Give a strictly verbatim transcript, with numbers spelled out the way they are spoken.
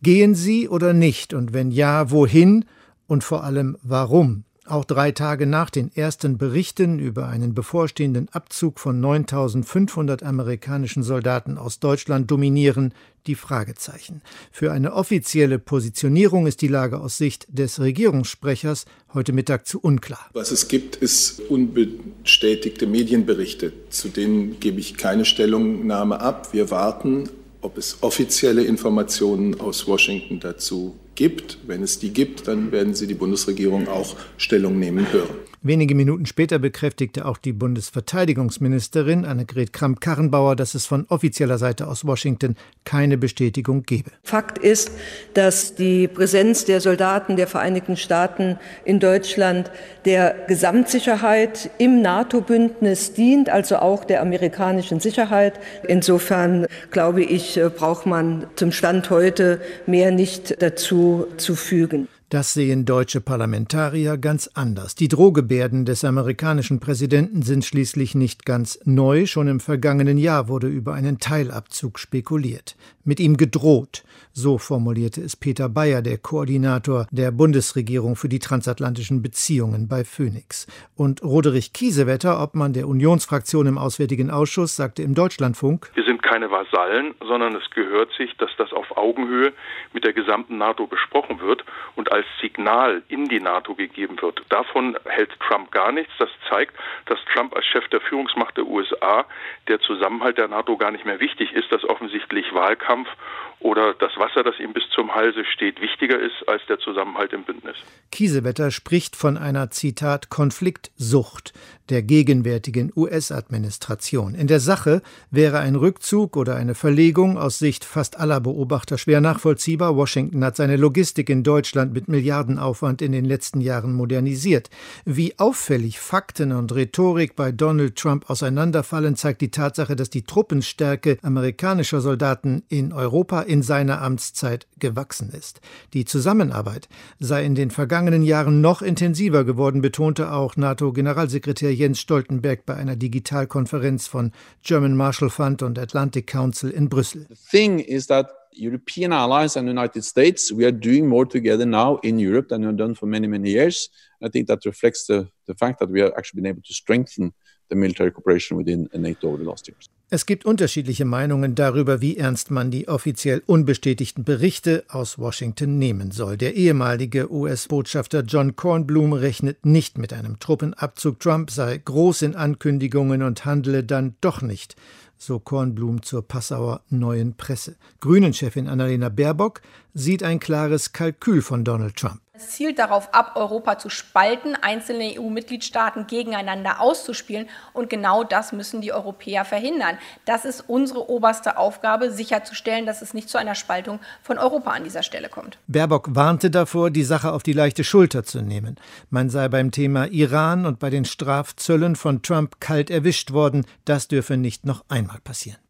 Gehen sie oder nicht? Und wenn ja, wohin? Und vor allem, warum? Auch drei Tage nach den ersten Berichten über einen bevorstehenden Abzug von neuntausendfünfhundert amerikanischen Soldaten aus Deutschland dominieren die Fragezeichen. Für eine offizielle Positionierung ist die Lage aus Sicht des Regierungssprechers heute Mittag zu unklar. Was es gibt, ist unbestätigte Medienberichte. Zu denen gebe ich keine Stellungnahme ab. Wir warten, ob es offizielle Informationen aus Washington dazu gibt. Wenn es die gibt, dann werden Sie die Bundesregierung auch Stellung nehmen hören. Wenige Minuten später bekräftigte auch die Bundesverteidigungsministerin Annegret Kramp-Karrenbauer, dass es von offizieller Seite aus Washington keine Bestätigung gebe. Fakt ist, dass die Präsenz der Soldaten der Vereinigten Staaten in Deutschland der Gesamtsicherheit im NATO-Bündnis dient, also auch der amerikanischen Sicherheit. Insofern, glaube ich, braucht man zum Stand heute mehr nicht dazu zu fügen. Das sehen deutsche Parlamentarier ganz anders. Die Drohgebärden des amerikanischen Präsidenten sind schließlich nicht ganz neu. Schon im vergangenen Jahr wurde über einen Teilabzug spekuliert. Mit ihm gedroht. So formulierte es Peter Bayer, der Koordinator der Bundesregierung für die transatlantischen Beziehungen bei Phoenix. Und Roderich Kiesewetter, Obmann der Unionsfraktion im Auswärtigen Ausschuss, sagte im Deutschlandfunk: Wir sind keine Vasallen, sondern es gehört sich, dass das auf Augenhöhe mit der gesamten NATO besprochen wird und als Signal in die NATO gegeben wird. Davon hält Trump gar nichts. Das zeigt, dass Trump als Chef der Führungsmacht der U S A der Zusammenhalt der NATO gar nicht mehr wichtig ist, dass offensichtlich Wahlkampf oder das Wasser, das ihm bis zum Halse steht, wichtiger ist als der Zusammenhalt im Bündnis. Kiesewetter spricht von einer, Zitat, Konfliktsucht der gegenwärtigen U S-Administration. In der Sache wäre ein Rückzug oder eine Verlegung aus Sicht fast aller Beobachter schwer nachvollziehbar. Washington hat seine Logistik in Deutschland mit Milliardenaufwand in den letzten Jahren modernisiert. Wie auffällig Fakten und Rhetorik bei Donald Trump auseinanderfallen, zeigt die Tatsache, dass die Truppenstärke amerikanischer Soldaten in Europa in seiner Amtszeit gewachsen ist. Die Zusammenarbeit sei in den vergangenen Jahren noch intensiver geworden, betonte auch NATO-Generalsekretär Jens Stoltenberg bei einer Digitalkonferenz von German Marshall Fund und Atlantic Council in Brüssel. The thing is that European allies and the United States, we are doing more together now in Europe than we have done for many, many years. I think that reflects the, the fact that we have actually been able to strengthen the military cooperation within NATO over the last years. Es gibt unterschiedliche Meinungen darüber, wie ernst man die offiziell unbestätigten Berichte aus Washington nehmen soll. Der ehemalige U S-Botschafter John Kornblum rechnet nicht mit einem Truppenabzug. Trump sei groß in Ankündigungen und handle dann doch nicht, so Kornblum zur Passauer Neuen Presse. Grünen-Chefin Annalena Baerbock sieht ein klares Kalkül von Donald Trump. Es zielt darauf ab, Europa zu spalten, einzelne E U-Mitgliedstaaten gegeneinander auszuspielen. Und genau das müssen die Europäer verhindern. Das ist unsere oberste Aufgabe, sicherzustellen, dass es nicht zu einer Spaltung von Europa an dieser Stelle kommt. Baerbock warnte davor, die Sache auf die leichte Schulter zu nehmen. Man sei beim Thema Iran und bei den Strafzöllen von Trump kalt erwischt worden. Das dürfe nicht noch einmal passieren.